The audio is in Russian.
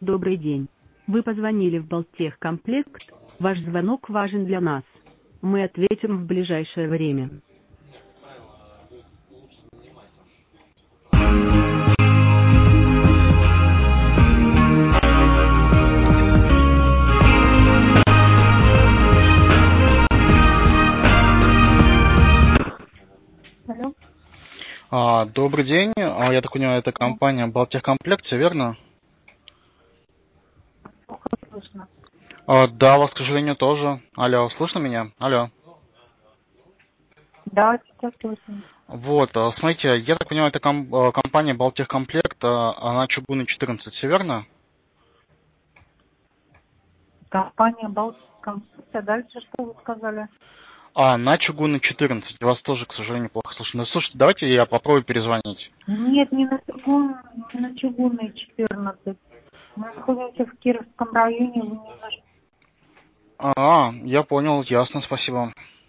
Добрый день. Вы позвонили в Балтехкомплект. Ваш звонок важен для нас. Мы ответим в ближайшее время. Алло. Добрый день. Я так понимаю, это компания Балтехкомплект, все верно? Слышно. Да, вас, к сожалению, тоже. Алло, слышно меня? Алло. Да, сейчас слышно. Вот, смотрите, я так понимаю, это компания Балтехкомплект, она Чугунный 14, все верно? Компания Балтикомплект. А дальше что вы сказали? На Чугунный 14. Вас тоже, к сожалению, плохо слышно. Ну, слушайте, давайте я попробую перезвонить. Нет, не на Чугунной 14. Мы находимся в Кировском районе. Вы не наш... Я понял, ясно, спасибо.